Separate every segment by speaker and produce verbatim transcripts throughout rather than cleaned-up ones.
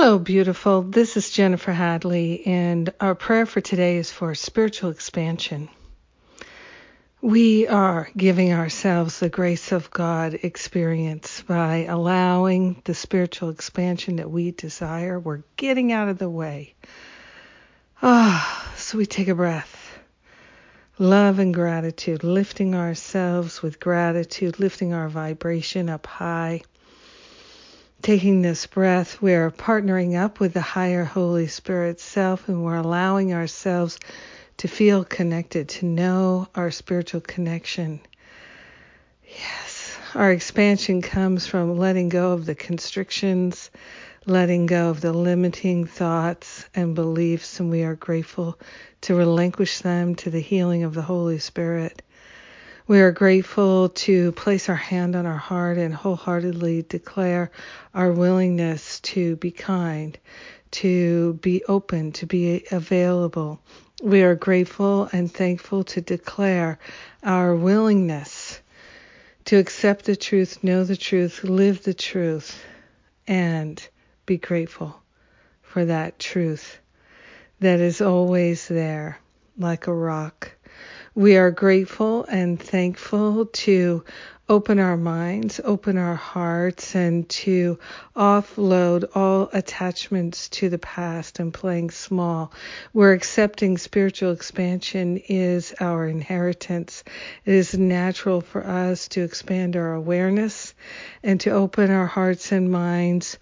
Speaker 1: Hello, beautiful. This is Jennifer Hadley, and our prayer for today is for spiritual expansion. We are giving ourselves the grace of God experience by allowing the spiritual expansion that we desire. We're getting out of the way. Ah, so we take a breath. Love and gratitude, lifting ourselves with gratitude, lifting our vibration up high. Taking this breath, we're partnering up with the higher Holy Spirit self, and we're allowing ourselves to feel connected, to know our spiritual connection. Yes, our expansion comes from letting go of the constrictions, letting go of the limiting thoughts and beliefs, and we are grateful to relinquish them to the healing of the Holy Spirit. We are grateful to place our hand on our heart and wholeheartedly declare our willingness to be kind, to be open, to be available. We are grateful and thankful to declare our willingness to accept the truth, know the truth, live the truth, and be grateful for that truth that is always there like a rock. We are grateful and thankful to open our minds, open our hearts, and to offload all attachments to the past and playing small. We're accepting spiritual expansion is our inheritance. It is natural for us to expand our awareness and to open our hearts and minds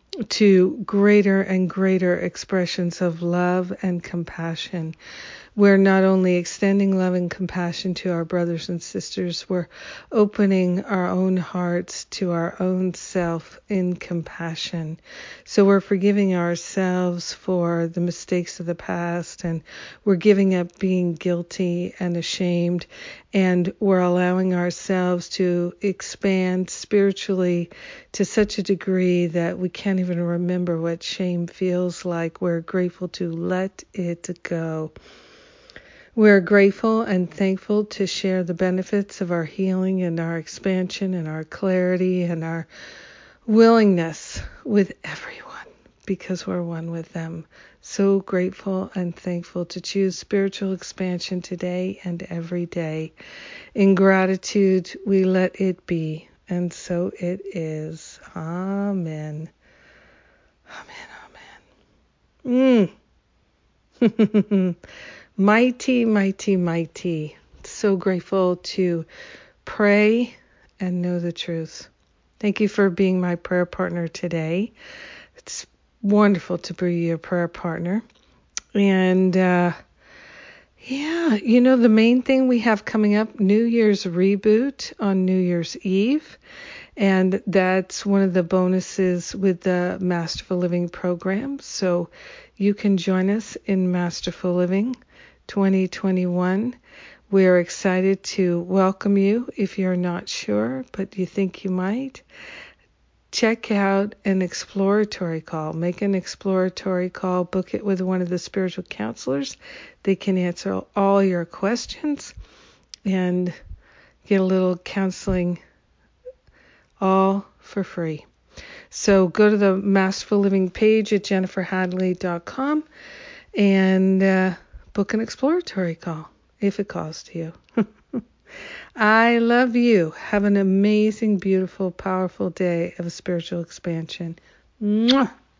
Speaker 1: to greater and greater expressions of love and compassion. We're not only extending love and compassion to our brothers and sisters, we're opening our own hearts to our own self in compassion. So we're forgiving ourselves for the mistakes of the past, and we're giving up being guilty and ashamed, and we're allowing ourselves to expand spiritually to such a degree that we can't even remember what shame feels like. We're grateful to let it go. We're grateful and thankful to share the benefits of our healing and our expansion and our clarity and our willingness with everyone because we're one with them. So grateful and thankful to choose spiritual expansion today and every day. In gratitude, we let it be, and so it is. Amen. Amen, amen. Mm. Mighty, mighty, mighty. So grateful to pray and know the truth. Thank you for being my prayer partner today. It's wonderful to be your prayer partner. And uh, yeah, you know, the main thing we have coming up, New Year's reboot on New Year's Eve. And that's one of the bonuses with the Masterful Living program. So you can join us in Masterful Living twenty twenty-one. We're excited to welcome you if you're not sure, but you think you might. Check out an exploratory call. Make an exploratory call. Book it with one of the spiritual counselors. They can answer all your questions and get a little counseling all for free. So go to the Masterful Living page at jennifer hadley dot com and uh, book an exploratory call if it calls to you. I love you. Have an amazing, beautiful, powerful day of spiritual expansion. Mwah!